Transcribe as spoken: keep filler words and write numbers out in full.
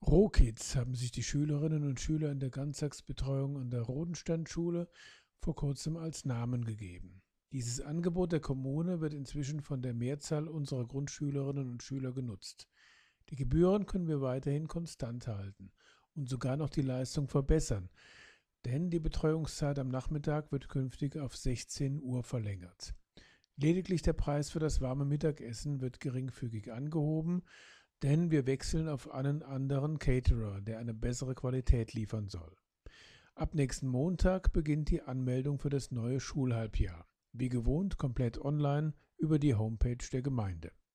Pro-Kids haben sich die Schülerinnen und Schüler in der Ganztagsbetreuung an der Rodensteinschule vor kurzem als Namen gegeben. Dieses Angebot der Kommune wird inzwischen von der Mehrzahl unserer Grundschülerinnen und Schüler genutzt. Die Gebühren können wir weiterhin konstant halten und sogar noch die Leistung verbessern, denn die Betreuungszeit am Nachmittag wird künftig auf sechzehn Uhr verlängert. Lediglich der Preis für das warme Mittagessen wird geringfügig angehoben, denn wir wechseln auf einen anderen Caterer, der eine bessere Qualität liefern soll. Ab nächsten Montag beginnt die Anmeldung für das neue Schulhalbjahr. Wie gewohnt komplett online über die Homepage der Gemeinde.